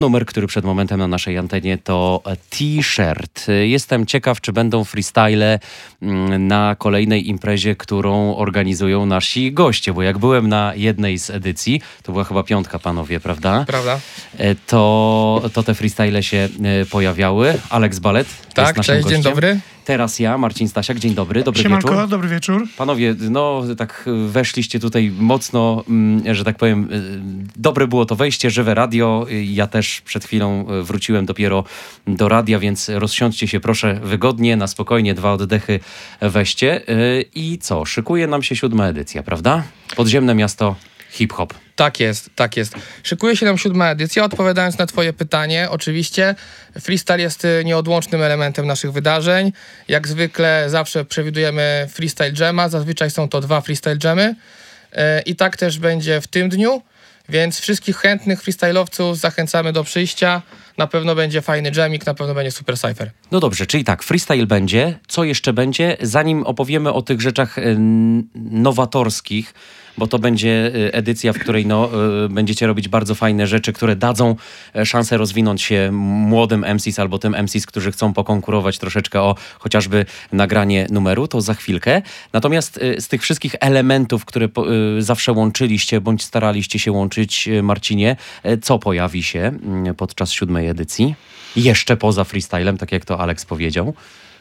Numer, który przed momentem na naszej antenie, to T-shirt. Jestem ciekaw, czy będą freestyle na kolejnej imprezie, którą organizują nasi goście, bo jak byłem na jednej z edycji, to była chyba 5, panowie, prawda? Prawda. To te freestyle się pojawiały. Alex Ballet Tak, jest naszym cześć, gościem. dzień dobry. Teraz ja, Marcin Stasiak, dzień dobry, dobry Siemanko, wieczór. dobry wieczór. Panowie, no tak weszliście tutaj mocno, że tak powiem, dobre było to wejście, żywe radio. Ja też przed chwilą wróciłem dopiero do radia, więc rozsiądźcie się proszę wygodnie, na spokojnie, 2 oddechy weźcie. I co, szykuje nam się 7. edycja, prawda? Podziemne miasto hip-hop. Tak jest, tak jest. Szykuje się nam 7. edycja. Odpowiadając na twoje pytanie, oczywiście freestyle jest nieodłącznym elementem naszych wydarzeń. Jak zwykle zawsze przewidujemy freestyle jama. Zazwyczaj są to 2 freestyle jamy. I tak też będzie w tym dniu. Więc wszystkich chętnych freestyle'owców zachęcamy do przyjścia. Na pewno będzie fajny jamik, na pewno będzie super cypher. No dobrze, czyli tak, freestyle będzie. Co jeszcze będzie? Zanim opowiemy o tych rzeczach nowatorskich, bo to będzie edycja, w której będziecie robić bardzo fajne rzeczy, które dadzą szansę rozwinąć się młodym MCs albo tym MCs, którzy chcą pokonkurować troszeczkę o chociażby nagranie numeru, to za chwilkę. Natomiast z tych wszystkich elementów, które zawsze łączyliście, bądź staraliście się łączyć, Marcinie, co pojawi się podczas 7. edycji? Jeszcze poza freestylem, tak jak to Alex powiedział.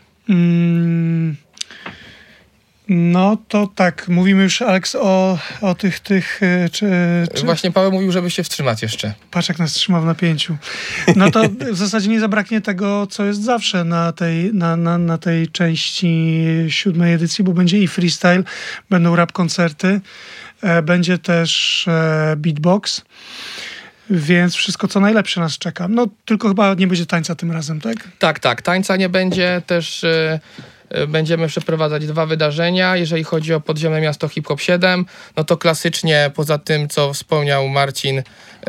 No to tak, mówimy już, Alex, o tych czy... Właśnie Paweł mówił, żeby się wstrzymać jeszcze. Patrz, jak nas trzyma w napięciu. No to w zasadzie nie zabraknie tego, co jest zawsze na tej części 7. edycji, bo będzie i freestyle, będą rap koncerty, będzie też beatbox, więc wszystko, co najlepsze nas czeka. No tylko chyba nie będzie tańca tym razem, tak? Tak, tańca nie będzie też... Będziemy przeprowadzać 2 wydarzenia. Jeżeli chodzi o Podziemne Miasto Hip Hop 7, no to klasycznie poza tym, co wspomniał Marcin,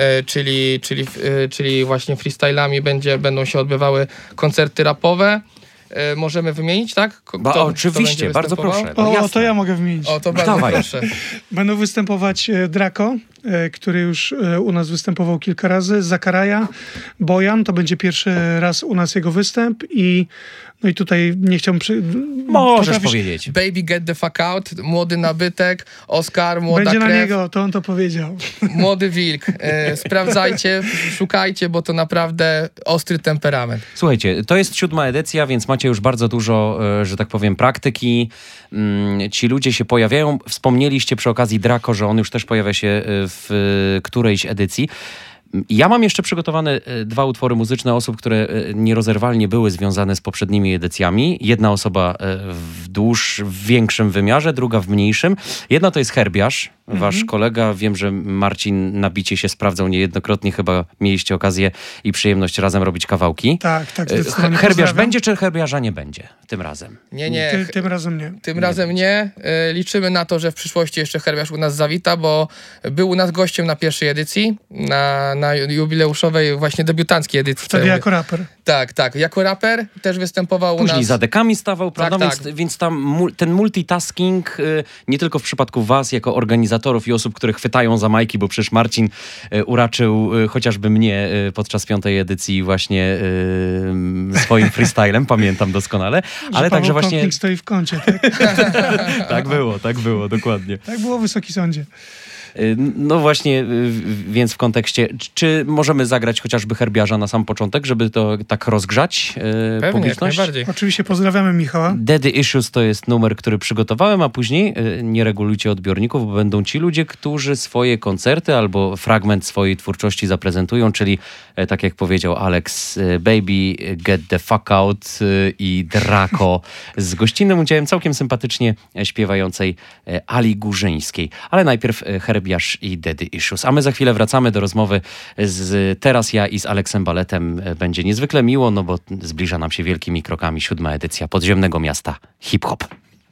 czyli właśnie freestylami będą się odbywały koncerty rapowe. Możemy wymienić, tak? Oczywiście, bardzo proszę. No to ja mogę wymienić. O, to bardzo proszę. Będą występować Draco, który już u nas występował kilka razy, Zakaraja, Bojan, to będzie pierwszy raz u nas jego występ i tutaj nie chciałbym... Możesz powiedzieć. Baby Get the Fuck Out, młody nabytek, Oscar, młoda będzie krew. na niego, to on to powiedział. Młody wilk. Sprawdzajcie, szukajcie, bo to naprawdę ostry temperament. Słuchajcie, to jest 7. edycja, więc macie już bardzo dużo, że tak powiem, praktyki. Ci ludzie się pojawiają. Wspomnieliście przy okazji Draco, że on już też pojawia się w którejś edycji. Ja mam jeszcze przygotowane 2 utwory muzyczne osób, które nierozerwalnie były związane z poprzednimi edycjami. Jedna osoba w większym wymiarze, druga w mniejszym. Jedna to jest Herbiarz, wasz kolega. Wiem, że Marcin na bicie się sprawdzał niejednokrotnie. Chyba mieliście okazję i przyjemność razem robić kawałki. Tak, zdecydowanie. Herbiarz będzie, czy Herbiarza nie będzie tym razem? Nie. Tym razem nie. Tym razem nie. Liczymy na to, że w przyszłości jeszcze Herbiarz u nas zawita, bo był u nas gościem na pierwszej edycji, na jubileuszowej, właśnie debiutanckiej edycji. Wtedy jako raper. Tak. Jako raper też występował u nas. Później za dekami stawał, prawda? Tak. Więc tam ten multitasking, nie tylko w przypadku was, jako organizatorów i osób, które chwytają za majki, bo przecież Marcin uraczył chociażby mnie podczas 5. edycji właśnie swoim freestylem, pamiętam doskonale. Ale także właśnie... Kopnik stoi w kącie, tak? tak było, dokładnie. Tak było, Wysoki Sądzie. No właśnie, więc w kontekście, czy możemy zagrać chociażby Herbiarza na sam początek, żeby to tak rozgrzać publiczność? Najbardziej. Oczywiście pozdrawiamy Michała. Daddy Issues to jest numer, który przygotowałem, a później nie regulujcie odbiorników, bo będą ci ludzie, którzy swoje koncerty albo fragment swojej twórczości zaprezentują, czyli tak jak powiedział Alex, Baby Get the Fuck Out i Draco z gościnnym udziałem całkiem sympatycznie śpiewającej Ali Górzyńskiej. Ale najpierw Herbiarz i Daddy Issues. A my za chwilę wracamy do rozmowy z Teraz ja i z Aleksem Balletem. Będzie niezwykle miło, no bo zbliża nam się wielkimi krokami 7. edycja Podziemnego Miasta Hip-Hop.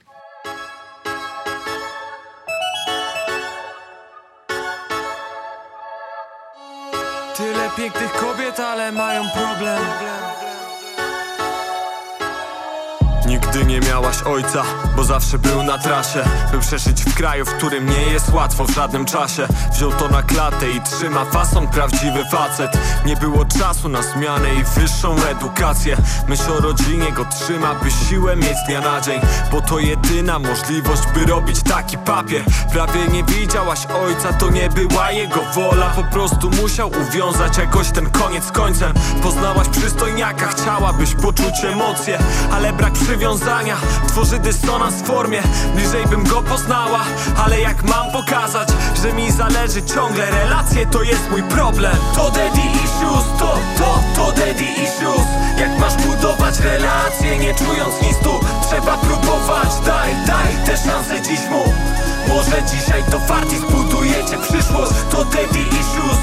Tyle pięknych kobiet, ale mają problem. Nigdy nie miałaś ojca, bo zawsze był na trasie, by przeżyć w kraju, w którym nie jest łatwo w żadnym czasie. Wziął to na klatę i trzyma fason, prawdziwy facet. Nie było czasu na zmianę i wyższą edukację. Myśl o rodzinie go trzyma, by siłę mieć z dnia na dzień, bo to jedyna możliwość, by robić taki papier. Prawie nie widziałaś ojca, to nie była jego wola, po prostu musiał uwiązać jakoś ten koniec z końcem. Poznałaś przystojniaka, chciałabyś poczuć emocje, ale brak przywiązania tworzy dysonans w formie. Bliżej bym go poznała, ale jak mam pokazać, że mi zależy ciągle, relacje to jest mój problem. To daddy issues, to daddy issues. Jak masz budować relacje, nie czując nic tu, trzeba próbować. Daj te szanse dziś mu. Może dzisiaj to farty zbudujecie przyszłość. To daddy issues,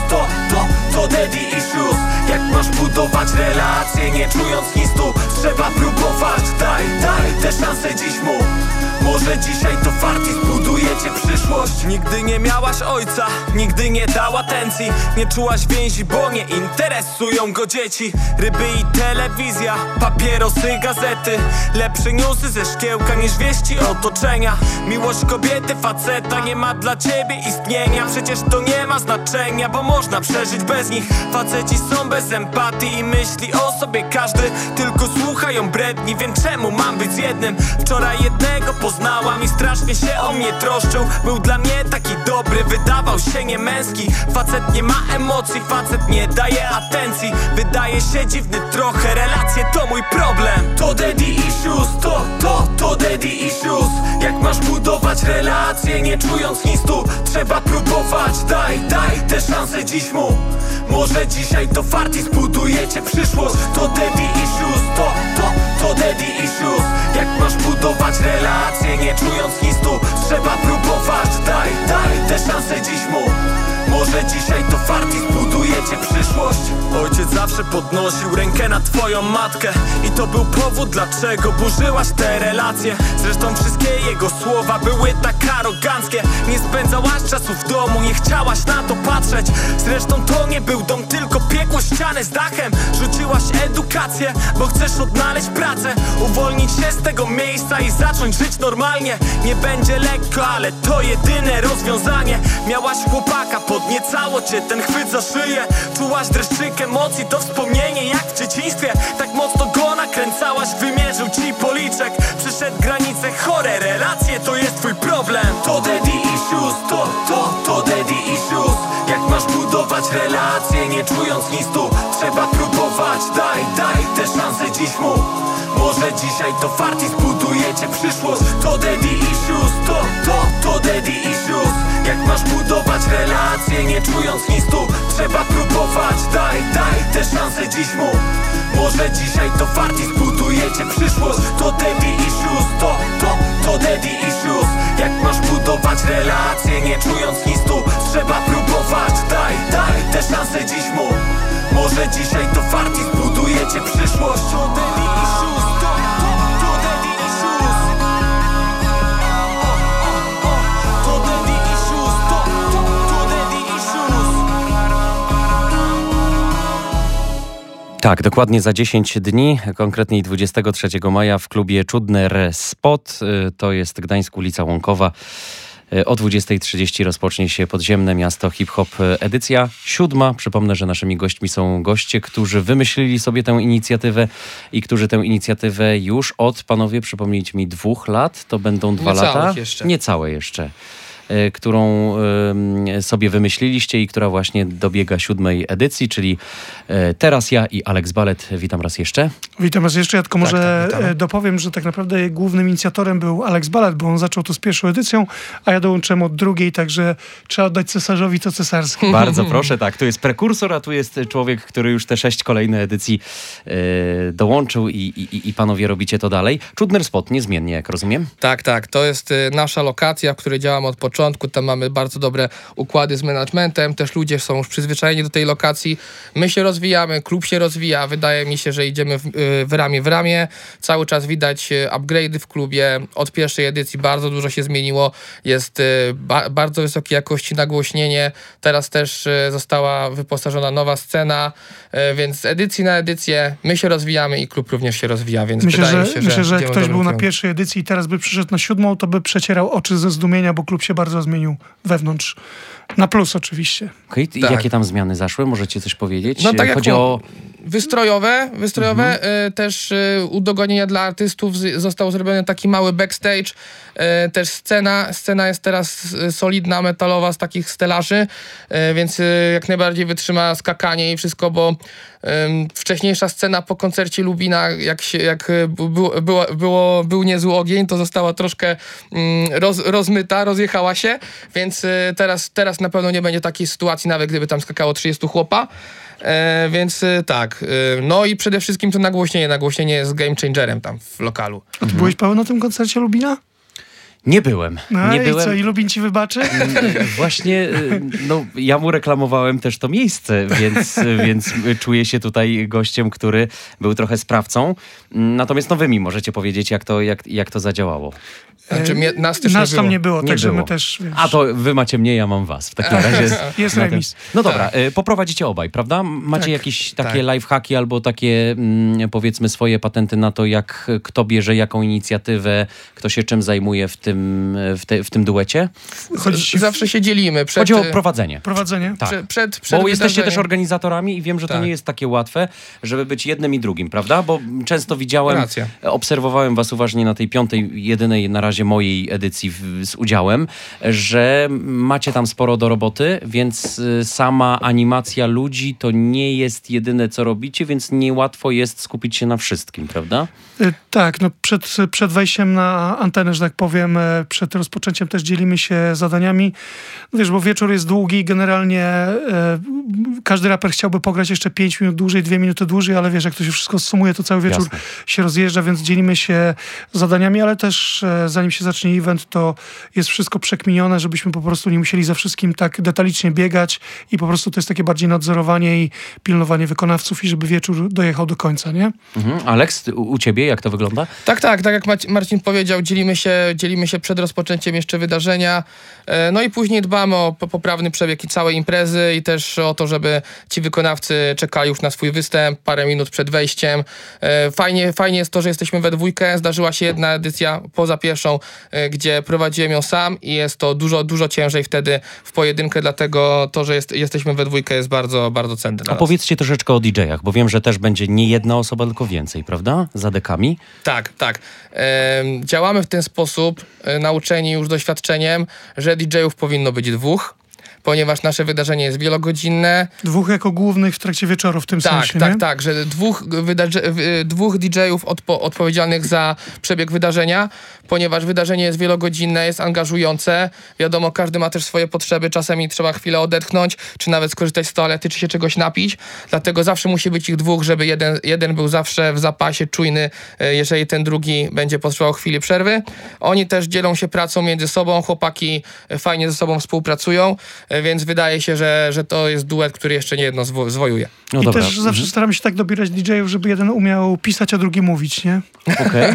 to daddy issues. Jak masz budować relacje, nie czując nic tu, trzeba próbować. Daj te szanse dziś mu. Może dzisiaj to farty zbudujecie przyszłość. Nigdy nie miałaś ojca, nigdy nie dał atencji, nie czułaś więzi, bo nie interesują go dzieci. Ryby i telewizja, papierosy, gazety, lepsze newsy ze szkiełka niż wieści otoczenia. Miłość kobiety, faceta nie ma dla ciebie istnienia. Przecież to nie ma znaczenia, bo można przeżyć bez nich. Faceci są bez empatii i myśli o sobie każdy tylko słuchają bredni, więc czemu mam być z jednym? Wczoraj jednego poznałam i strasznie się o mnie troszczył. Był dla mnie taki dobry, wydawał się niemęski. Facet nie ma emocji, facet nie daje atencji. Wydaje się dziwny trochę, relacje to mój problem. To daddy issues, to daddy issues. Jak masz budować relacje, nie czując nic tu, trzeba próbować. Daj te szanse dziś mu. Może dzisiaj to farty zbudujecie przyszłość. To daddy issues, to daddy issues. Jak masz budować relacje, nie czując nic tu, trzeba próbować. Daj te szanse dziś mu. Może dzisiaj to farty zbudujecie przyszłość. Ojciec zawsze podnosił rękę na twoją matkę i to był powód, dlaczego burzyłaś te relacje. Zresztą wszystkie jego słowa były tak aroganckie. Nie spędzałaś czasu w domu, nie chciałaś na to patrzeć. Zresztą to nie był dom, tylko piekło ściany z dachem. Rzuciłaś edukację, bo chcesz odnaleźć pracę, uwolnić się z tego miejsca i zacząć żyć normalnie. Nie będzie lekko, ale to jedyne rozwiązanie. Miałaś chłopaka, podniecało cię ten chwyt za szyję. Czułaś dreszczyk emocji, to wspomnienie jak w dzieciństwie. Tak mocno go nakręcałaś, wymierzył ci policzek. Przyszedł granicę, chore relacje to jest twój problem. To daddy issues, to daddy issues. Jak masz budować relacje, nie czując nic tu, trzeba próbować. Daj te szanse dziś mu. Może dzisiaj to farty zbudujecie przyszłość. To daddy issues, to daddy issues. Jak masz budować relacje, nie czując nic tu, trzeba próbować. Daj te szanse dziś mu. Może dzisiaj to farty zbudujecie przyszłość. To daddy issues, to daddy issues. Jak masz budować relacje, nie czując nic tu, trzeba próbować. Daj te szanse dziś mu. Może dzisiaj to farty zbudujecie przyszłość. To daddy issues, to daddy issues. To daddy issues, to daddy issues. Tak, dokładnie za 10 dni, konkretniej 23 maja w klubie Czudner Spot, to jest Gdańsk, ulica Łąkowa. O 20:30 rozpocznie się Podziemne Miasto Hip-Hop edycja 7. Przypomnę, że naszymi gośćmi są goście, którzy wymyślili sobie tę inicjatywę i którzy tę inicjatywę już od, panowie, przypomnijcie mi, 2 lat. To będą 2 lata. Niecałe jeszcze. Którą sobie wymyśliliście i która właśnie dobiega 7. edycji, czyli Teraz ja i Alex Ballet. Witam raz jeszcze. Witam raz jeszcze. Ja tylko może dopowiem, że tak naprawdę głównym inicjatorem był Alex Ballet, bo on zaczął to z pierwszą edycją, a ja dołączyłem od drugiej, także trzeba oddać cesarzowi co cesarskie. Bardzo proszę, tak. Tu jest prekursor, a tu jest człowiek, który już te 6 kolejne edycji dołączył i panowie robicie to dalej. Czudner Spot, niezmiennie, jak rozumiem. Tak. To jest nasza lokacja, w której działamy od początku. początku, tam mamy bardzo dobre układy z managementem, też ludzie są już przyzwyczajeni do tej lokacji. My się rozwijamy, klub się rozwija, wydaje mi się, że idziemy w ramię w ramię. Cały czas widać upgrade'y w klubie. Od pierwszej edycji bardzo dużo się zmieniło. Jest bardzo wysokiej jakości nagłośnienie. Teraz też została wyposażona nowa scena, więc z edycji na edycję my się rozwijamy i klub również się rozwija, więc wydaje mi się, myślę, że idziemy w ktoś dobrym był na kierunku. pierwszej edycji i teraz by przyszedł na 7, to by przecierał oczy ze zdumienia, bo klub się bardzo zmienił wewnątrz. Na plus oczywiście. Okej, Tak. jakie tam zmiany zaszły? Możecie coś powiedzieć? No tak jak Chodzi o... Wystrojowe, też udogonienia dla artystów, został zrobiony taki mały backstage, też scena jest teraz solidna, metalowa z takich stelaży, więc jak najbardziej wytrzyma skakanie i wszystko, bo wcześniejsza scena po koncercie Lubina, jak był niezły ogień, to została troszkę rozmyta, rozjechała się, więc teraz na pewno nie będzie takiej sytuacji, nawet gdyby tam skakało 30 chłopa. Więc tak. No i przede wszystkim to nagłośnienie. Nagłośnienie jest game changerem tam w lokalu. A ty byłeś, Paweł, na tym koncercie Lubina? Nie byłem. No nie i byłem. co, i Lubin ci wybaczy? Właśnie, no, ja mu reklamowałem też to miejsce, więc czuję się tutaj gościem, który był trochę sprawcą. Natomiast no wy mi możecie powiedzieć, jak to zadziałało. Znaczy, nas też Nas nie tam było. nie było, Nie także było. my też... Wiesz, A to wy macie mnie, ja mam was. W takim razie... jest remis. No dobra, poprowadzicie obaj, prawda? Macie Tak, jakieś takie lifehacki albo takie, powiedzmy, swoje patenty na to, jak kto bierze jaką inicjatywę, kto się czym zajmuje w tym duecie? Zawsze się dzielimy. Chodzi o prowadzenie. Prowadzenie. Tak. Przed Bo jesteście też wydarzeniem. organizatorami i wiem, że to Tak. nie jest takie łatwe, żeby być jednym i drugim, prawda? Bo często widziałem, Racja. obserwowałem was uważnie na tej 5., jedynej na razie mojej edycji z udziałem, że macie tam sporo do roboty, więc sama animacja ludzi to nie jest jedyne, co robicie, więc niełatwo jest skupić się na wszystkim, prawda? Tak, no przed wejściem na antenę, że tak powiem, przed rozpoczęciem też dzielimy się zadaniami. Wiesz, bo wieczór jest długi, generalnie każdy raper chciałby pograć jeszcze 5 minut dłużej, 2 minuty dłużej, ale wiesz, jak to się wszystko sumuje, to cały wieczór Jasne. się rozjeżdża, więc dzielimy się zadaniami, ale też zanim się zacznie event, to jest wszystko przekminione, żebyśmy po prostu nie musieli za wszystkim tak detalicznie biegać i po prostu to jest takie bardziej nadzorowanie i pilnowanie wykonawców i żeby wieczór dojechał do końca, nie? Aleks, u ciebie jak to wygląda? Tak jak Marcin powiedział, dzielimy się przed rozpoczęciem jeszcze wydarzenia, no i później dbamy o poprawny przebieg i całej imprezy i też o to, żeby ci wykonawcy czekali już na swój występ parę minut przed wejściem. Fajnie jest to, że jesteśmy we dwójkę. Zdarzyła się jedna edycja poza pierwszą, gdzie prowadziłem ją sam i jest to dużo ciężej wtedy w pojedynkę, dlatego to, że jesteśmy we dwójkę jest bardzo, bardzo cenne dla nas. Opowiedzcie troszeczkę o DJ-ach, bo wiem, że też będzie nie jedna osoba, tylko więcej, prawda? Za dekami. Tak. Działamy w ten sposób, nauczeni już doświadczeniem, że DJ-ów powinno być 2, ponieważ nasze wydarzenie jest wielogodzinne. 2 jako głównych w trakcie wieczoru w tym sensie, nie? Tak, że 2 DJ-ów odpowiedzialnych za przebieg wydarzenia, ponieważ wydarzenie jest wielogodzinne, jest angażujące. Wiadomo, każdy ma też swoje potrzeby, czasami trzeba chwilę odetchnąć, czy nawet skorzystać z toalety, czy się czegoś napić. Dlatego zawsze musi być ich 2, żeby jeden był zawsze w zapasie, czujny, jeżeli ten drugi będzie potrzebował chwili przerwy. Oni też dzielą się pracą między sobą, chłopaki fajnie ze sobą współpracują, więc wydaje się, że to jest duet, który jeszcze nie jedno zwojuje. No I dobra. też zawsze staramy się tak dobierać DJ-ów, żeby jeden umiał pisać, a drugi mówić, nie? Okej.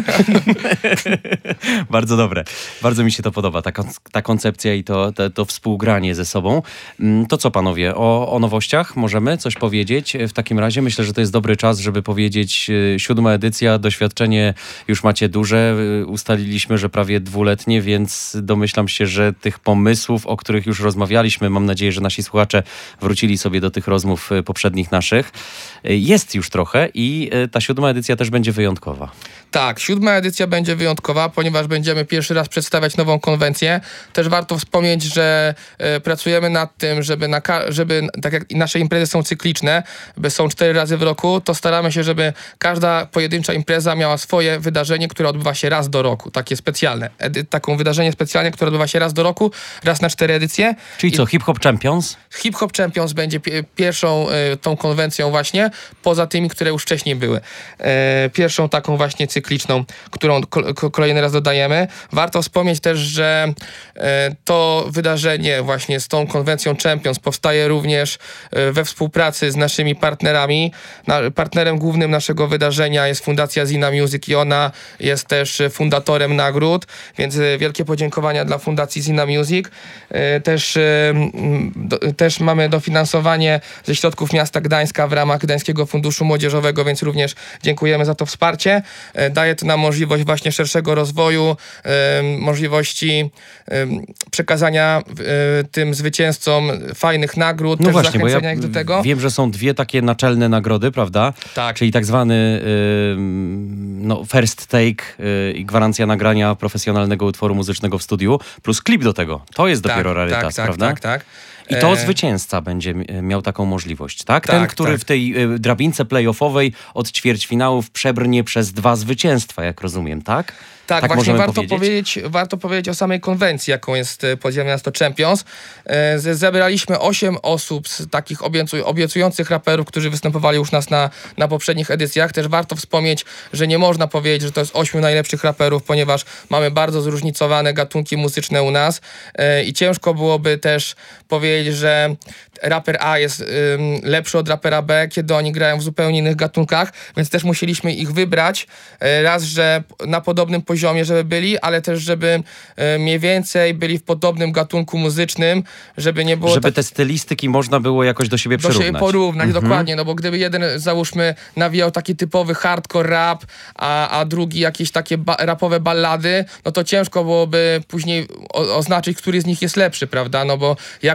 Bardzo dobre. Bardzo mi się to podoba, ta koncepcja i to współgranie ze sobą. To co, panowie, o nowościach możemy coś powiedzieć? W takim razie myślę, że to jest dobry czas, żeby powiedzieć 7. edycja, doświadczenie już macie duże. Ustaliliśmy, że prawie 2-letnie, więc domyślam się, że tych pomysłów, o których już rozmawialiśmy, mam nadzieję, że nasi słuchacze wrócili sobie do tych rozmów poprzednich naszych. Jest już trochę i ta 7. edycja też będzie wyjątkowa. Tak, 7. edycja będzie wyjątkowa, ponieważ będziemy pierwszy raz przedstawiać nową konwencję. Też warto wspomnieć, że pracujemy nad tym, żeby tak jak nasze imprezy są cykliczne, są 4 razy w roku, to staramy się, żeby każda pojedyncza impreza miała swoje wydarzenie, które odbywa się raz do roku, takie specjalne. Taką wydarzenie specjalne, które odbywa się raz do roku, raz na 4 edycje. Czyli co, Hip Hop Champions? Hip Hop Champions będzie pierwszą tą konwencją właśnie, poza tymi, które już wcześniej były. Pierwszą taką właśnie cykliczną, którą kolejny raz dodajemy. Warto wspomnieć też, że to wydarzenie właśnie z tą konwencją Champions powstaje również we współpracy z naszymi partnerami. Partnerem głównym naszego wydarzenia jest Fundacja Zina Music i ona jest też fundatorem nagród, więc wielkie podziękowania dla Fundacji Zina Music. Też mamy dofinansowanie ze środków miasta Gdańska w ramach Gdańskiego Funduszu Młodzieżowego, więc również dziękujemy za to wsparcie. Daje to nam możliwość właśnie szerszego rozwoju, możliwości przekazania tym zwycięzcom fajnych nagród, no też właśnie, zachęcenia ich do tego. Wiem, że są dwie takie naczelne nagrody, prawda? Tak. Czyli tak zwany first take i gwarancja nagrania profesjonalnego utworu muzycznego w studiu, plus klip do tego. To jest dopiero rarytas, prawda? Tak. I to zwycięzca będzie miał taką możliwość, tak? Ten, który w tej drabince play-offowej od ćwierćfinałów przebrnie przez 2 zwycięstwa, jak rozumiem, tak? Tak, właśnie warto powiedzieć o samej konwencji, jaką jest Podziemne Miasto Champions. Zebraliśmy 8 osób z takich obiecujących raperów, którzy występowali już nas na poprzednich edycjach. Też warto wspomnieć, że nie można powiedzieć, że to jest 8 najlepszych raperów, ponieważ mamy bardzo zróżnicowane gatunki muzyczne u nas i ciężko byłoby też powiedzieć, że raper A jest lepszy od rapera B, kiedy oni grają w zupełnie innych gatunkach, więc też musieliśmy ich wybrać. Raz, że na podobnym poziomie, żeby byli, ale też, żeby mniej więcej byli w podobnym gatunku muzycznym, żeby nie było... Żeby te stylistyki można było jakoś do siebie porównać, dokładnie, no bo gdyby jeden, załóżmy, nawijał taki typowy hardcore rap, a drugi jakieś takie rapowe ballady, no to ciężko byłoby później oznaczyć, który z nich jest lepszy, prawda? No bo jak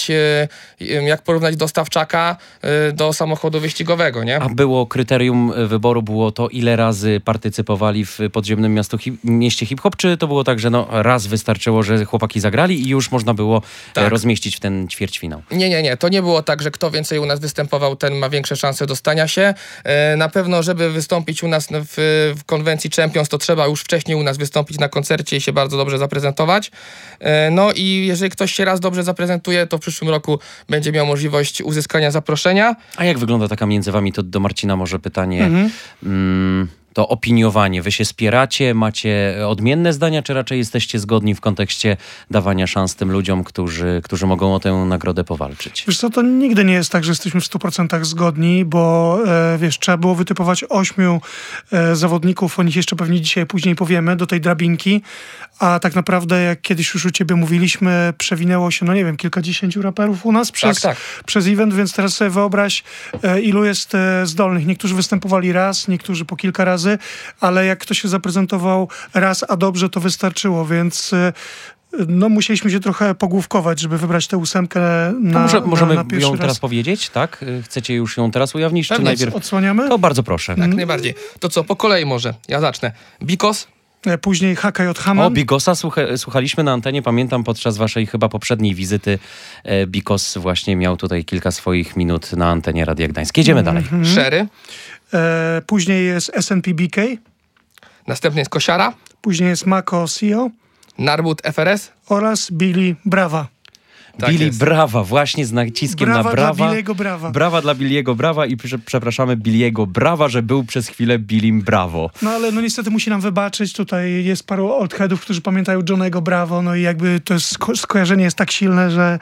porównać dostawczaka do samochodu wyścigowego, nie? A było kryterium wyboru, było to, ile razy partycypowali w Podziemnym Mieście Hip-Hop, czy to było tak, że raz wystarczyło, że chłopaki zagrali i już można było rozmieścić w ten ćwierćfinał? Nie. To nie było tak, że kto więcej u nas występował, ten ma większe szanse dostania się. Na pewno, żeby wystąpić u nas w konwencji Champions, to trzeba już wcześniej u nas wystąpić na koncercie i się bardzo dobrze zaprezentować. No i jeżeli ktoś się raz dobrze zaprezentuje, to w przyszłym roku będzie miał możliwość uzyskania zaproszenia. A jak wygląda taka między wami? To do Marcina może pytanie. To opiniowanie. Wy się spieracie, macie odmienne zdania, czy raczej jesteście zgodni w kontekście dawania szans tym ludziom, którzy mogą o tę nagrodę powalczyć? Wiesz co, to nigdy nie jest tak, że jesteśmy w 100% zgodni, bo trzeba było wytypować 8 zawodników, o nich jeszcze pewnie dzisiaj później powiemy, do tej drabinki, a tak naprawdę, jak kiedyś już u ciebie mówiliśmy, przewinęło się, kilkadziesięciu raperów u nas przez event, więc teraz sobie wyobraź, ilu jest zdolnych. Niektórzy występowali raz, niektórzy po kilka razy, ale jak ktoś się zaprezentował raz, a dobrze, to wystarczyło, więc musieliśmy się trochę pogłówkować, żeby wybrać tę 8 możemy na pierwszy ją raz. teraz powiedzieć, tak? Chcecie już ją teraz ujawnić, Pewnie, czy najpierw odsłaniamy? To bardzo proszę. Tak, najbardziej. To co, po kolei może. Ja zacznę. Bikos. Później HKJ Haman. O, Bigosa słuchaliśmy na antenie, pamiętam podczas waszej chyba poprzedniej wizyty Bigos właśnie miał tutaj kilka swoich minut na antenie Radia Gdańsk. Jedziemy dalej. Sherry. Później jest SNP BK. Następny jest Kosiara. Później jest Mako CEO. Narbut FRS. Oraz Billy Brawa. Billy Brawa, właśnie z naciskiem na brawa. Brawa dla Billy'ego Brawa. Brawa dla Billy'ego Brawa i przepraszamy Billy'ego Brawa, że był przez chwilę Billym Brawo. No ale niestety musi nam wybaczyć. Tutaj jest paru oldheadów, którzy pamiętają Johnny'ego Brawo. No i jakby to jest skojarzenie jest tak silne, że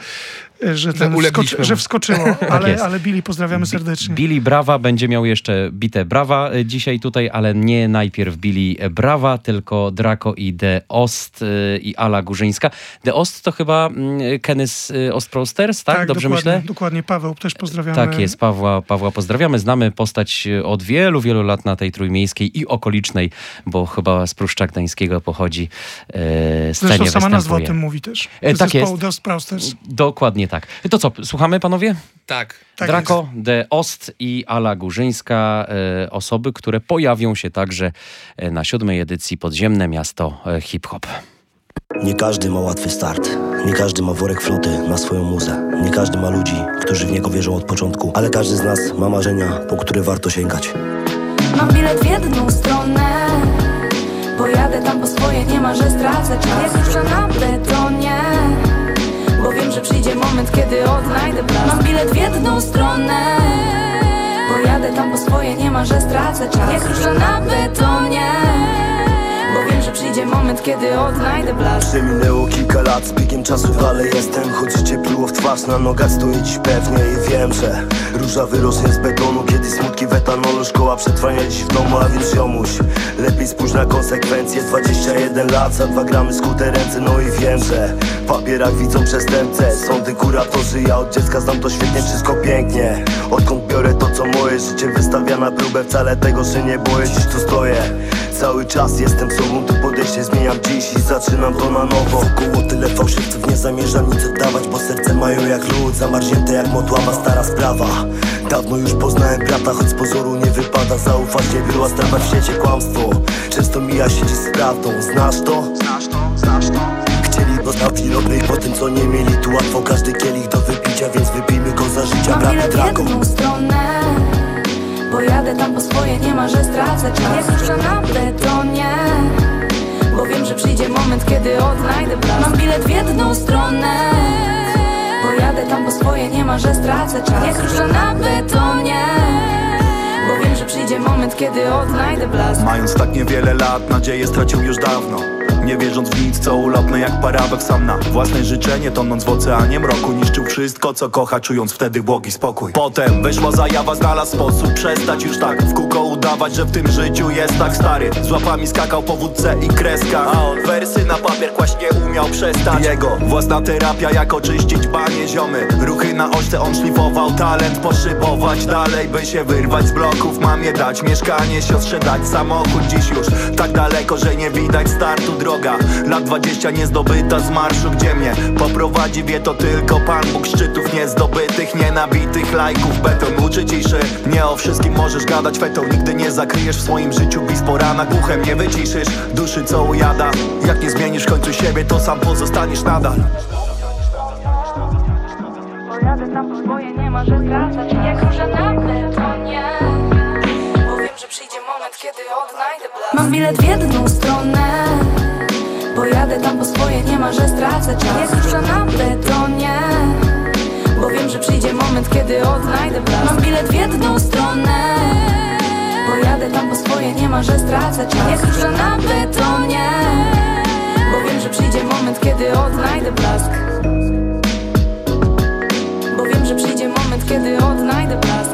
wskoczyło. Ale Billy pozdrawiamy serdecznie. Billy Brawa będzie miał jeszcze bite brawa dzisiaj tutaj, ale nie najpierw Billy Brawa, tylko Draco i The Ost i Ala Górzyńska. The Ost to chyba Kenneth Ostprosters, tak? Dobrze myślę? Dokładnie. Paweł też pozdrawiamy. Tak jest, Pawła pozdrawiamy. Znamy postać od wielu, wielu lat na tej trójmiejskiej i okolicznej, bo chyba z Pruszcza Gdańskiego pochodzi scenie Zresztą sama nazwa o występuje. tym mówi też. Tak jest. The Ostprosters. Dokładnie tak. To co, słuchamy panowie? Tak. Draco, The Ost i Ala Górzyńska, osoby, które pojawią się także na 7. edycji Podziemne Miasto Hip-Hop. Nie każdy ma łatwy start, nie każdy ma worek floty na swoją muzę. Nie każdy ma ludzi, którzy w niego wierzą od początku, ale każdy z nas ma marzenia, po które warto sięgać. Mam bilet w jedną stronę, pojadę tam po swoje, nie ma, że stracę czas. Jest już na betonie, bo wiem, że przyjdzie moment, kiedy odnajdę plac. Mam bilet w jedną stronę, pojadę jadę tam po swoje, nie ma, że stracę czas. Jak róża na betonie, bo wiem, że przyjdzie moment, kiedy odnajdę blask. Przeminęło kilka lat, z biegiem czasu dalej jestem. Choć życie pluło w twarz, na nogach stoję dziś pewnie. I wiem, że róża wyrośnie z betonu, kiedy smutki w etanolu. Szkoła przetrwania dziś w domu, a więc ziomuś, lepiej spójrz na konsekwencje. 21 lat, za 2 gramy skute ręce. No i wiem, że w papierach widzą przestępcę. Sądy, kuratorzy, ja od dziecka znam to świetnie, wszystko pięknie. Odkąd biorę to, co moje, życie wystawia na próbę. Wcale tego się nie boję, dziś tu stoję. Cały czas jestem sobą, tu podejście zmieniam dziś i zaczynam to na nowo. Wokoło tyle fałszywców, nie zamierzam nic oddawać, bo serce mają jak lód, zamarznięte jak motława, stara sprawa. Dawno już poznałem brata, choć z pozoru nie wypada zaufać. Nie była strawa w świecie, kłamstwo często mija się dziś z prawdą. Znasz to? Chcieli postawić dobrej po tym, co nie mieli. Tu łatwo każdy kielich do wypicia, więc wypijmy go za życia, mam bilet w dragą. jedną stronę, bo jadę tam po swoje, nie ma, że stracę czas. Jak róża na betonie, bo wiem, że przyjdzie moment, kiedy odnajdę blask. Mam bilet w jedną stronę, bo jadę tam po swoje, nie ma, że stracę czas. Jak róża na betonie, bo wiem, że przyjdzie moment, kiedy odnajdę blask. Mając tak niewiele lat, nadzieję stracił już dawno. Nie wierząc w nic, co ulotne jak parabek, sam na własne życzenie, tonąc w oceanie mroku. Niszczył wszystko, co kocha, czując wtedy błogi spokój. Potem wyszła zajawa, znalazł sposób przestać już tak w kółko udawać, że w tym życiu jest tak stary. Z łapami skakał po wódce i kreskach, a on wersy na papier kłaść nie umiał przestać. Jego własna terapia, jak oczyścić banie, ziomy. Ruchy na ośce, on szlifował talent, poszybować dalej, by się wyrwać z bloków. Mam je dać, mieszkanie, siostrze dać, samochód dziś już tak daleko, że nie widać startu droga. Lat 20 niezdobyta z marszu, gdzie mnie poprowadzi, wie to tylko Pan Bóg. Szczytów niezdobytych, nienabitych lajków. Beton uczy ciszy, nie o wszystkim możesz gadać fetą. Nigdy nie zakryjesz w swoim życiu bisporana. Uchem nie wyciszysz duszy, co ujada. Jak nie zmienisz w końcu siebie, to sam pozostaniesz nadal. Bo jadę tam po swoje, nie ma, że stracę czas. Jak róża na betonie, bo wiem, że przyjdzie moment, kiedy odnajdę blask. Mam bilet w jedną stronę, bo jadę tam po swoje, nie ma, że stracę czas. Jak róża na betonie, bo wiem, że przyjdzie moment, kiedy odnajdę blask. Mam bilet w jedną stronę, bo jadę tam po swoje, nie ma, że stracę czas. Jak róża na betonie, bo wiem, że przyjdzie moment, kiedy odnajdę blask. Bo wiem, że przyjdzie moment, kiedy odnajdę blask.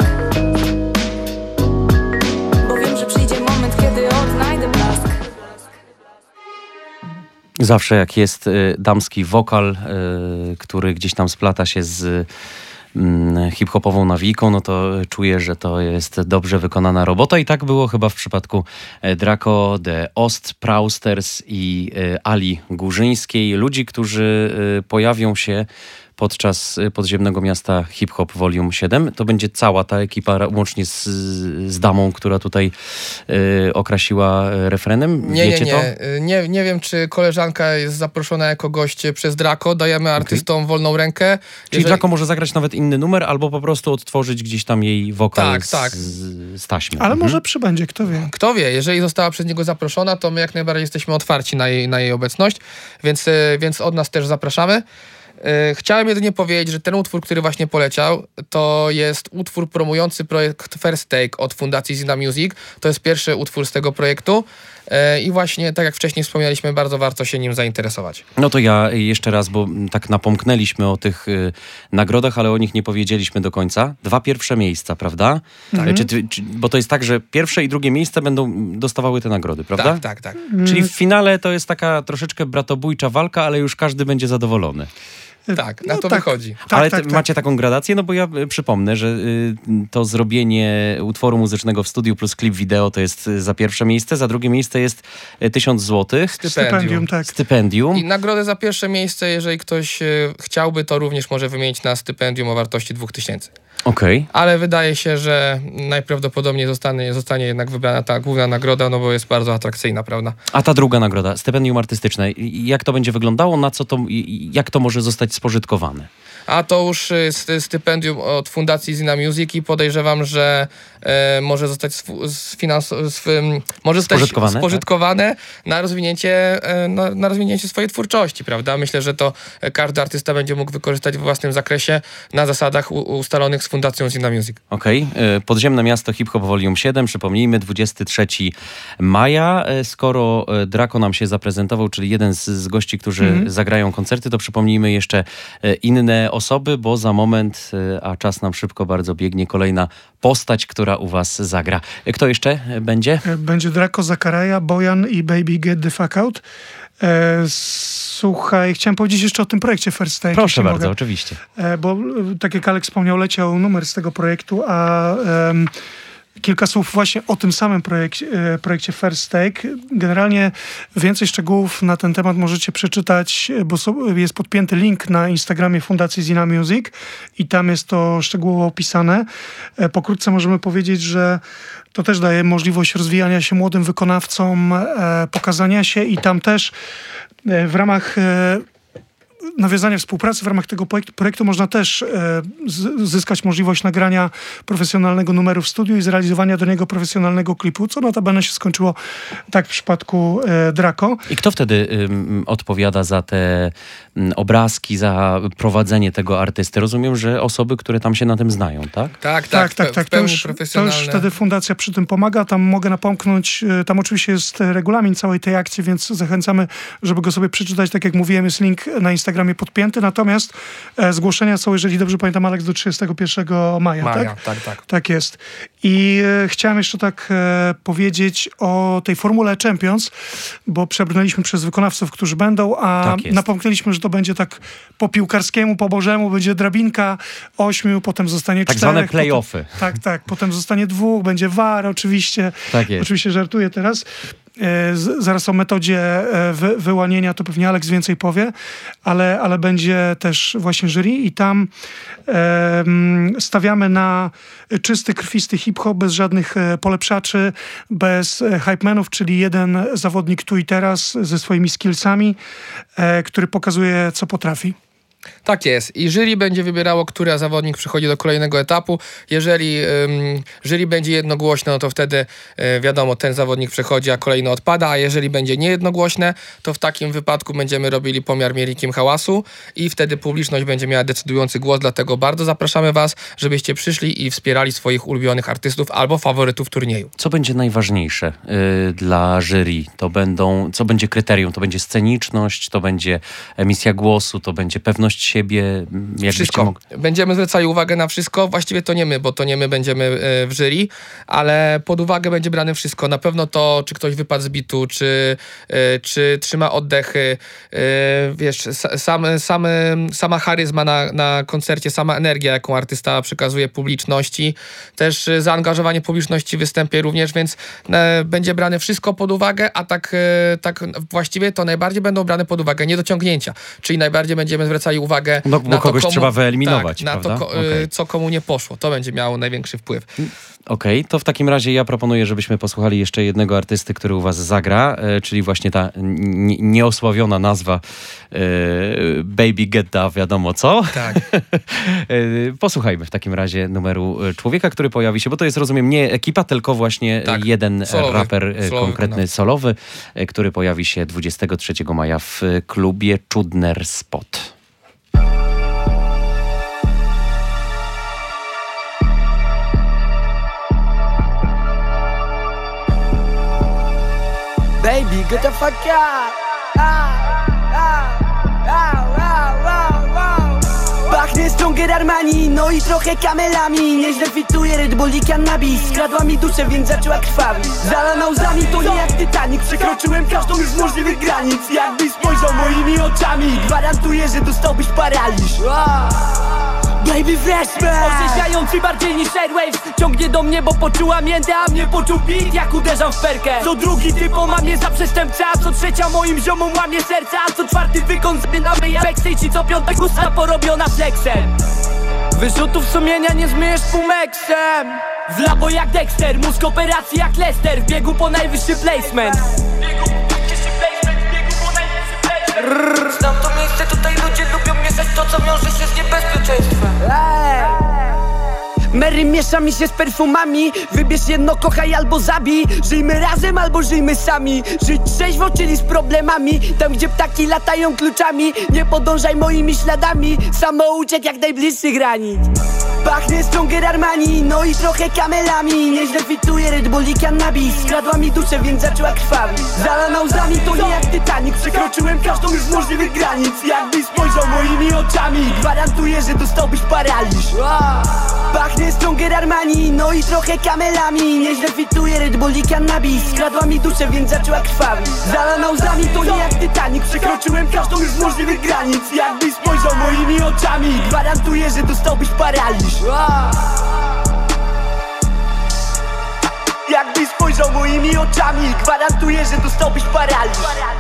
Bo wiem, że przyjdzie moment, kiedy odnajdę blask. Zawsze jak jest damski wokal, który gdzieś tam splata się z hip-hopową nawijką, no to czuję, że to jest dobrze wykonana robota i tak było chyba w przypadku Draco, The Ostprausters i Ali Górzyńskiej. Ludzi, którzy pojawią się podczas Podziemnego Miasta Hip Hop Volume 7. To będzie cała ta ekipa, łącznie z damą, która tutaj okrasiła refrenem. Wiecie to? Nie wiem, czy koleżanka jest zaproszona jako gość przez Draco. Dajemy artystom wolną rękę. Czyli Draco może zagrać nawet inny numer, albo po prostu odtworzyć gdzieś tam jej wokal z taśmy. Ale może przybędzie, kto wie. Kto wie, jeżeli została przez niego zaproszona, to my jak najbardziej jesteśmy otwarci na jej obecność, więc od nas też zapraszamy. Chciałem jedynie powiedzieć, że ten utwór, który właśnie poleciał, to jest utwór promujący projekt First Take od Fundacji Zina Music. To jest pierwszy utwór z tego projektu i właśnie, tak jak wcześniej wspomnieliśmy, bardzo warto się nim zainteresować. No to ja jeszcze raz, bo tak napomknęliśmy o tych nagrodach, ale o nich nie powiedzieliśmy do końca. 2 pierwsze miejsca, prawda? Tak. Bo to jest tak, że pierwsze i drugie miejsce będą dostawały te nagrody, prawda? Tak. Czyli w finale to jest taka troszeczkę bratobójcza walka, ale już każdy będzie zadowolony. Tak, na to wychodzi. Ale macie taką gradację? No bo ja przypomnę, że to zrobienie utworu muzycznego w studiu plus klip wideo to jest za pierwsze miejsce, za drugie miejsce jest 1000 złotych. Stypendium, tak. Stypendium. I nagrodę za pierwsze miejsce, jeżeli ktoś chciałby, to również może wymienić na stypendium o wartości 2000. Okej. Ale wydaje się, że najprawdopodobniej zostanie jednak wybrana ta główna nagroda, no bo jest bardzo atrakcyjna, prawda? A ta druga nagroda, stypendium artystyczne, jak to będzie wyglądało, jak to może zostać spożytkowane? A to już stypendium od Fundacji Zina Music i podejrzewam, że może zostać spożytkowane na rozwinięcie swojej twórczości, prawda? Myślę, że to każdy artysta będzie mógł wykorzystać w własnym zakresie na zasadach ustalonych z Fundacją Zina Music. Okej. Podziemne Miasto Hip Hop Volume 7, przypomnijmy, 23 maja. Skoro Draco nam się zaprezentował, czyli jeden z gości, którzy zagrają koncerty, to przypomnijmy jeszcze inne osoby, bo za moment, a czas nam szybko bardzo biegnie, kolejna postać, która u was zagra. Kto jeszcze będzie? Będzie Draco, Zakaraja, Bojan i Baby Get the Fuck Out. Słuchaj, chciałem powiedzieć jeszcze o tym projekcie First Take. Proszę bardzo, mogę. Oczywiście. Bo tak jak Alek wspomniał, leciał numer z tego projektu, a kilka słów właśnie o tym samym projekcie First Take. Generalnie więcej szczegółów na ten temat możecie przeczytać, bo jest podpięty link na Instagramie Fundacji Zina Music i tam jest to szczegółowo opisane. Pokrótce możemy powiedzieć, że to też daje możliwość rozwijania się młodym wykonawcom, pokazania się i tam też w ramach nawiązania współpracy w ramach tego projektu można też zyskać możliwość nagrania profesjonalnego numeru w studiu i zrealizowania do niego profesjonalnego klipu, co notabene się skończyło tak w przypadku Draco. I kto wtedy odpowiada za te obrazki, za prowadzenie tego artysty? Rozumiem, że osoby, które tam się na tym znają, tak? Tak. To już wtedy fundacja przy tym pomaga. Tam mogę napomknąć, tam oczywiście jest regulamin całej tej akcji, więc zachęcamy, żeby go sobie przeczytać. Tak jak mówiłem, jest link na Instagramie podpięty, natomiast zgłoszenia są, jeżeli dobrze pamiętam, Aleks, do 31 maja, tak? Tak. Tak jest. I chciałem jeszcze tak powiedzieć o tej formule Champions, bo przebrnęliśmy przez wykonawców, którzy będą, a napomknęliśmy, że to będzie tak po piłkarskiemu, po bożemu, będzie drabinka 8, potem zostanie 4. Tak zwane play-offy. Tak. Potem zostanie 2, będzie VAR oczywiście. Tak jest. Oczywiście żartuję teraz. Zaraz o metodzie wyłanienia to pewnie Aleks więcej powie, ale będzie też właśnie jury i tam stawiamy na czysty, krwisty hip-hop, bez żadnych polepszaczy, bez hypemenów, czyli jeden zawodnik tu i teraz ze swoimi skillsami, który pokazuje, co potrafi. Tak jest. I jury będzie wybierało, który zawodnik przychodzi do kolejnego etapu. Jeżeli jury będzie jednogłośne, no to wtedy wiadomo, ten zawodnik przechodzi, a kolejny odpada, a jeżeli będzie niejednogłośne, to w takim wypadku będziemy robili pomiar miarnikiem hałasu i wtedy publiczność będzie miała decydujący głos, dlatego bardzo zapraszamy was, żebyście przyszli i wspierali swoich ulubionych artystów albo faworytów turnieju. Co będzie najważniejsze dla jury? Co będzie kryterium? To będzie sceniczność, to będzie emisja głosu, to będzie pewność siebie? Wszystko. Będziemy zwracali uwagę na wszystko. Właściwie to nie my, bo to nie my będziemy w jury, ale pod uwagę będzie brane wszystko. Na pewno to, czy ktoś wypadł z bitu, czy trzyma oddechy. Wiesz, sama charyzma na koncercie, sama energia, jaką artysta przekazuje publiczności. Też zaangażowanie publiczności w występie również, więc będzie brane wszystko pod uwagę, a tak właściwie to najbardziej będą brane pod uwagę niedociągnięcia. Czyli najbardziej będziemy zwracali uwagę na kogoś to, trzeba wyeliminować, na prawda? to, co komu nie poszło. To będzie miało największy wpływ. Okej, to w takim razie ja proponuję, żebyśmy posłuchali jeszcze jednego artysty, który u was zagra, czyli właśnie ta nieosławiona nazwa Baby Get the wiadomo co. Tak. Posłuchajmy w takim razie numeru człowieka, który pojawi się, bo to jest, rozumiem, nie ekipa, tylko właśnie jeden raper konkretny, solowy, który pojawi się 23 maja w klubie Czudner Spot. Baby, get the fuck out. Pachnie Stronger Armani, no i trochę kamelami. Nieźle fituje Red Bull i cannabis. Skradła mi duszę, więc zaczęła krwawić. Zalana łzami, to nie jak Titanic. Przekroczyłem każdą już z możliwych granic. Jakbyś spojrzał moimi oczami, gwarantuję, że dostałbyś paraliż. Baby freshman, orzeźwiający bardziej niż Airwaves. Ciągnie do mnie, bo poczuła miętę, a mnie poczuł beat, jak uderzam w perkę. Co drugi typo ma mnie za przestępca, a co trzecia moim ziomom łamie serca, a co czwarty wykon zbynamy ja backstage i co piątek usta porobiona flexem. Wyrzutów sumienia nie zmyjesz pumeksem. W labo jak Dexter, mózg operacji jak Lester. W biegu po najwyższy placement. Znam to miejsce, tutaj ludzie lubią mieszać to, co wiąże się z niebezpieczeństwem. Mary miesza mi się z perfumami. Wybierz jedno, kochaj albo zabij. Żyjmy razem albo żyjmy sami. Żyć trzeźwo, czyli z problemami. Tam, gdzie ptaki latają kluczami. Nie podążaj moimi śladami. Samouciek jak najbliższych granic. Pachnie Stronger Armani, no i trochę kamelami. Nieźle fituje Red Bull i cannabis. Skradła mi duszę, więc zaczęła krwawić. Zalana łzami, to nie jak Titanic. Przekroczyłem każdą już z możliwych granic. Jakbyś spojrzał moimi oczami, gwarantuję, że dostałbyś paraliż. Pachnie Stronger Armani, no i trochę kamelami. Nieźle fituje Red Bull i cannabis. Skradła mi duszę, więc zaczęła krwawić. Zalana łzami, to nie jak Titanic. Przekroczyłem każdą już z możliwych granic. Jakbyś spojrzał moimi oczami, gwarantuję, że dostałbyś paraliż. Jakbyś spojrzał moimi oczami, gwarantuję, że dostałbyś paraliż.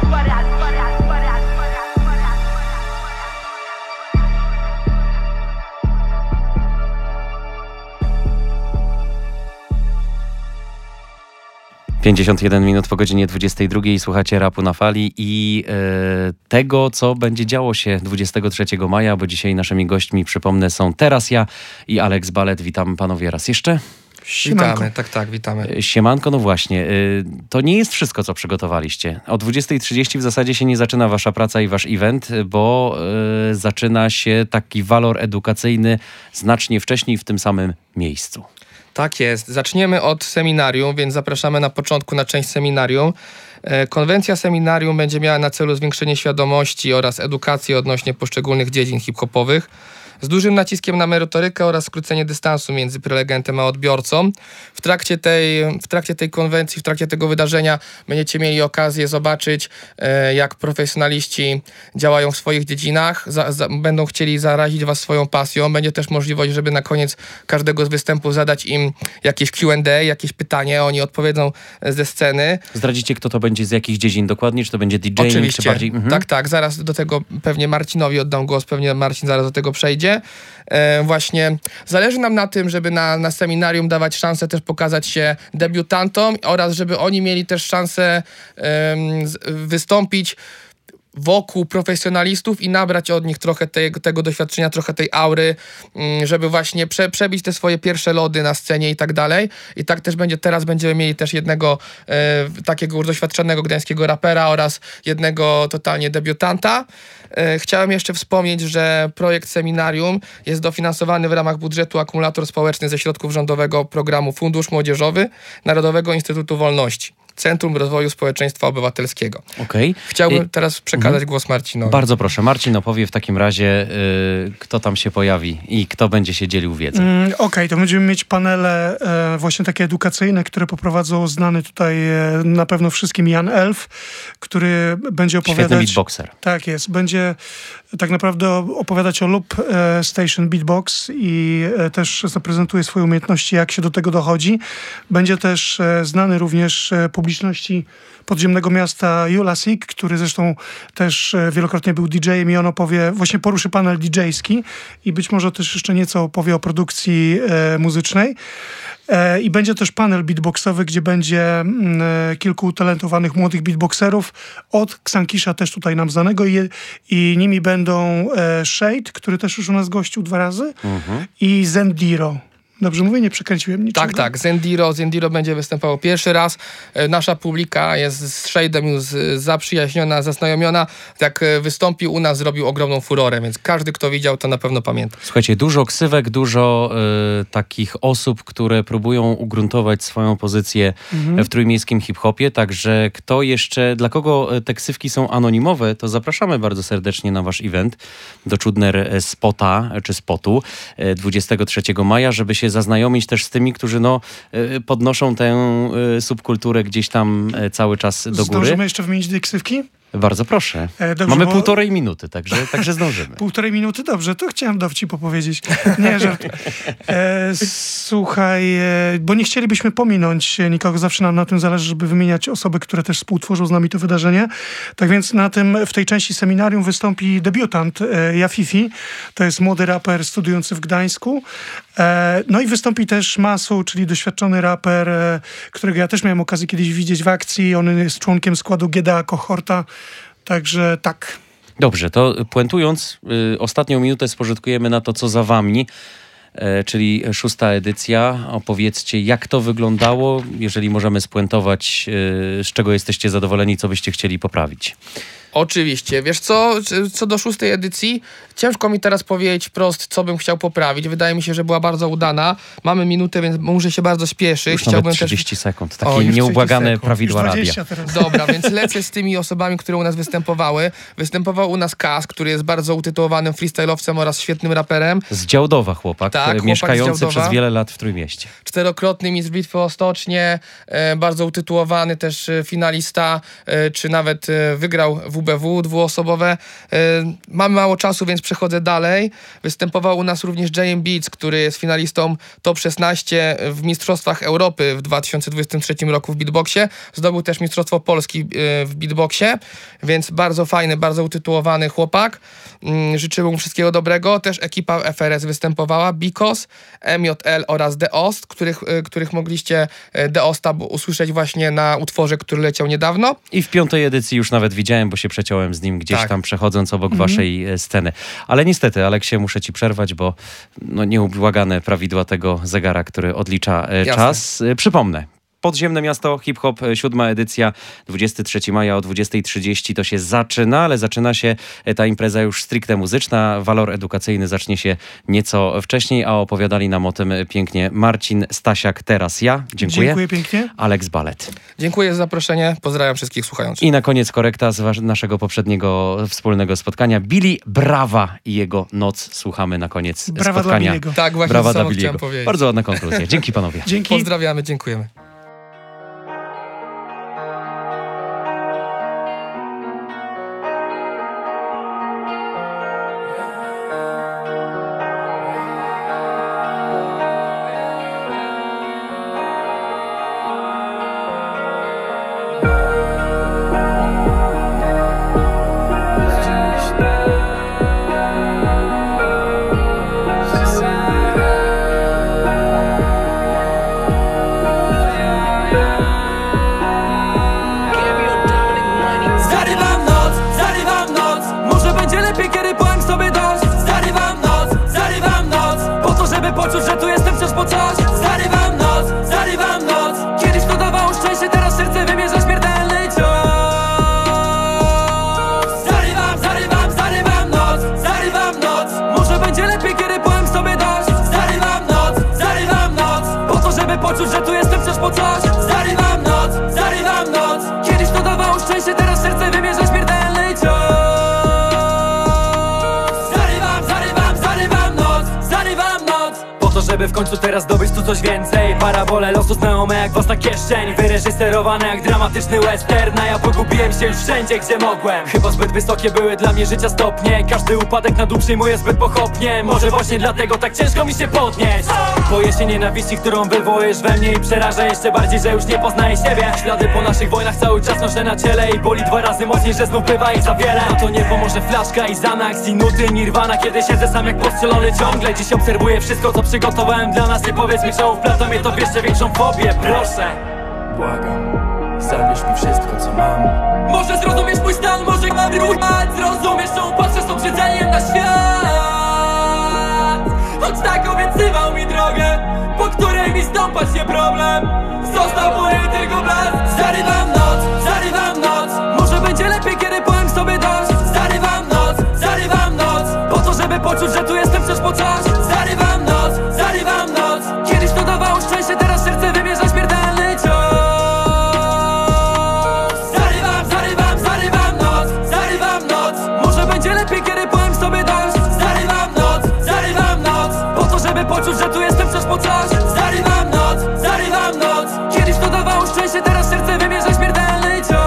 51 minut po godzinie 22. Słuchacie Rapu na Fali i tego, co będzie działo się 23 maja, bo dzisiaj naszymi gośćmi, przypomnę, są teraz ja i Alex Ballet. Witam panowie raz jeszcze. Siemanko. Witamy, tak, witamy. Siemanko, no właśnie. To nie jest wszystko, co przygotowaliście. O 20:30 w zasadzie się nie zaczyna wasza praca i wasz event, bo zaczyna się taki walor edukacyjny znacznie wcześniej w tym samym miejscu. Tak jest. Zaczniemy od seminarium, więc zapraszamy na początku na część seminarium. Konwencja seminarium będzie miała na celu zwiększenie świadomości oraz edukację odnośnie poszczególnych dziedzin hip-hopowych, z dużym naciskiem na merytorykę oraz skrócenie dystansu między prelegentem a odbiorcą. W trakcie tej konwencji, w trakcie tego wydarzenia będziecie mieli okazję zobaczyć, jak profesjonaliści działają w swoich dziedzinach, będą chcieli zarazić was swoją pasją. Będzie też możliwość, żeby na koniec każdego z występów zadać im jakieś Q&A, jakieś pytanie, oni odpowiedzą ze sceny. Zdradzicie, kto to będzie, z jakich dziedzin dokładnie, czy to będzie DJ-ing, oczywiście, czy bardziej... Tak, zaraz do tego pewnie Marcinowi oddam głos, pewnie Marcin zaraz do tego przejdzie. Właśnie zależy nam na tym, żeby na seminarium dawać szansę też pokazać się debiutantom oraz żeby oni mieli też szansę wystąpić wokół profesjonalistów i nabrać od nich trochę tego doświadczenia, trochę tej aury, żeby właśnie przebić te swoje pierwsze lody na scenie i tak dalej. I tak też będzie, teraz będziemy mieli też jednego takiego już doświadczonego gdańskiego rapera oraz jednego totalnie debiutanta. Chciałem jeszcze wspomnieć, że projekt seminarium jest dofinansowany w ramach budżetu Akumulator Społeczny ze środków rządowego programu Fundusz Młodzieżowy Narodowego Instytutu Wolności. Centrum Rozwoju Społeczeństwa Obywatelskiego. Okay. Chciałbym teraz przekazać głos Marcinowi. Bardzo proszę. Marcin opowie w takim razie, kto tam się pojawi i kto będzie się dzielił wiedzą. Okej, to będziemy mieć panele właśnie takie edukacyjne, które poprowadzą znany tutaj na pewno wszystkim Jan Elf, który będzie opowiadać... Świetny beatboxer. Tak jest. Będzie tak naprawdę opowiadać o Loop Station Beatbox i też zaprezentuje swoje umiejętności, jak się do tego dochodzi. Będzie też znany również publiczności podziemnego miasta Julasik, który zresztą też wielokrotnie był DJ-em i on właśnie poruszy panel DJ-ski i być może też jeszcze nieco opowie o produkcji muzycznej. I będzie też panel beatboxowy, gdzie będzie kilku utalentowanych młodych beatboxerów od Xankisha, też tutaj nam znanego, i nimi będą Shade, który też już u nas gościł 2 razy, i Zendiro. Dobrze mówię? Nie przekręciłem niczego? Tak. Zendiro będzie występował pierwszy raz. Nasza publika jest z Shade'em już zaprzyjaźniona, zaznajomiona. Jak wystąpił u nas, zrobił ogromną furorę, więc każdy, kto widział, to na pewno pamięta. Słuchajcie, dużo ksywek, dużo takich osób, które próbują ugruntować swoją pozycję w trójmiejskim hip-hopie, także dla kogo te ksywki są anonimowe, to zapraszamy bardzo serdecznie na wasz event do Czudner Spota, czy Spotu 23 maja, żeby się zaznajomić też z tymi, którzy podnoszą tę subkulturę gdzieś tam cały czas do góry. Zdążymy jeszcze wymienić te ksywki? Bardzo proszę. Dobrze, mamy 1,5 minuty, także zdążymy. 1,5 minuty? Dobrze, to chciałem dowcip opowiedzieć. Nie, żart. Słuchaj, bo nie chcielibyśmy pominąć nikogo, zawsze nam na tym zależy, żeby wymieniać osoby, które też współtworzą z nami to wydarzenie. Tak więc w tej części seminarium wystąpi debiutant Jafifi. To jest młody raper studiujący w Gdańsku. No i wystąpi też Masu, czyli doświadczony raper, którego ja też miałem okazję kiedyś widzieć w akcji. On jest członkiem składu GDA Kohorta. Także tak. Dobrze, to puentując, ostatnią minutę spożytkujemy na to, co za wami, czyli 6. edycja. Opowiedzcie, jak to wyglądało, jeżeli możemy spuentować, z czego jesteście zadowoleni, co byście chcieli poprawić. Oczywiście. Wiesz co do 6. edycji, ciężko mi teraz powiedzieć wprost, co bym chciał poprawić. Wydaje mi się, że była bardzo udana. Mamy minutę, więc muszę się bardzo śpieszyć. Już nawet 30 sekund. Takie już nieubłagane 30 prawidła radia. Dobra, więc lecę z tymi osobami, które u nas występowały. Występował u nas Kaz, który jest bardzo utytułowanym freestyle'owcem oraz świetnym raperem. Z Działdowa chłopak, Tak, mieszkający chłopak z Działdowa. przez wiele lat w Trójmieście. 4-krotny mistrz Bitwy o Stocznie, bardzo utytułowany też finalista, czy nawet wygrał WBW dwuosobowe. Mamy mało czasu, więc przechodzę dalej. Występował u nas również JM Beats, który jest finalistą Top 16 w Mistrzostwach Europy w 2023 roku w beatboxie. Zdobył też Mistrzostwo Polski w beatboxie, więc bardzo fajny, bardzo utytułowany chłopak. Życzymy mu wszystkiego dobrego. Też ekipa FRS występowała, Bikos, MJL oraz The Ost, których mogliście The Osta usłyszeć właśnie na utworze, który leciał niedawno. I w 5. edycji już nawet widziałem, bo się przeciąłem z nim gdzieś tam przechodząc obok waszej sceny. Ale niestety, Aleksie, muszę ci przerwać, bo nieubłagane prawidła tego zegara, który odlicza czas. Przypomnę. Podziemne Miasto Hip Hop, 7. edycja, 23 maja o 20:30 to się zaczyna, ale zaczyna się ta impreza już stricte muzyczna. Walor edukacyjny zacznie się nieco wcześniej, a opowiadali nam o tym pięknie Marcin Stasiak, teraz ja. Dziękuję. Dziękuję pięknie. Alex Ballet. Dziękuję za zaproszenie, pozdrawiam wszystkich słuchających. I na koniec korekta z naszego poprzedniego wspólnego spotkania. Billy Brawa i jego Noc słuchamy na koniec Brawa spotkania. dla Billy'ego. Tak, właśnie Brawa samo dla chciałem Billy'ego. powiedzieć. Bardzo ładna konkluzja. Dzięki panowie. Dzięki. Pozdrawiamy, dziękujemy. Zarywam noc, może będzie lepiej, kiedy powiem sobie dość. Zarywam noc, po to, żeby poczuć, że tu jestem wciąż po coś. Zarywam noc, kiedyś to dawało szczęście, teraz serce wymierza śmiertelny cios. Zarywam noc, może będzie lepiej, kiedy powiem sobie dość. Zarywam noc, po to, żeby poczuć, że tu jestem wciąż po coś. Zarywam noc, kiedyś to dawało szczęście, teraz serce wymierza śmiertelny cios. Zarywam noc, po to, żeby w końcu teraz zdobyć tu coś więcej. Parabole losu znajome jak własna kieszeń, wyreżyserowane jak dramatyczny western. A ja pogubiłem się już wszędzie, gdzie mogłem. Chyba zbyt wysokie były dla mnie życia stopnie. Każdy upadek na dół przyjmuję zbyt pochopnie. Może właśnie dlatego tak ciężko mi się podnieść. Boję się nienawiści, którą wywołujesz we mnie, i przeraża jeszcze bardziej, że już nie poznaję siebie. Ślady po naszych wojnach cały czas noszę na ciele i boli 2 razy mocniej, że znów bywa ich za wiele. No to nie pomoże flaszka i Xanax i nuty Nirvana, kiedy siedzę sam jak postrzelony ciągle. Dziś obserwuję wszystko, co przygotowałem dla nas. Nie powiedz mi, że wplata mnie to w jeszcze większą fobię. Proszę, błagam, zabierz mi wszystko, co mam. Może zrozumiesz mój stan, może mam ruchać. Zrozumiesz, że patrzę z obrzydzeniem na świat. Choć tak obiecywał mi drogę, po której mi stąpać nie problem. Został po niej tylko blask. Zarywam noc, może będzie lepiej, kiedy powiem sobie dość. Zarywam noc, po to, żeby poczuć, że tu jestem wciąż po coś. Zarywam noc, kiedyś to dawało szczęście, teraz serce wymierza śmiertelny cios. Zarywam noc, może będzie lepiej, kiedy powiem sobie dość. Zarywam noc, po to, żeby poczuć, że tu jestem wciąż po coś. Zarywam noc, kiedyś to dawało szczęście, teraz serce wymierza śmiertelny cios.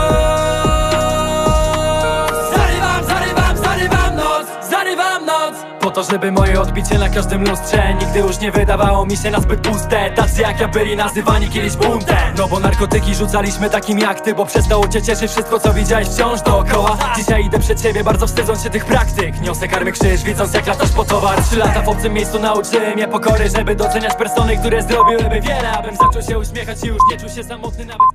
Zarywam noc, po to, żeby moje odbicie na każdym lustrze nigdy już nie wydawało mi się na zbyt puste. Tacy jak ja byli nazywani kiedyś buntem. No bo narkotyki rzucaliśmy takim jak ty, bo przestało cię cieszyć wszystko, co widziałeś wciąż dookoła. Dzisiaj idę przed siebie, bardzo wstydząc się tych praktyk. Niosę karmy krzyż, widząc jak latasz po towar. 3 lata w obcym miejscu nauczyły mnie pokory, żeby doceniać persony, które zrobiłyby wiele, abym zaczął się uśmiechać i już nie czuł się samotny nawet.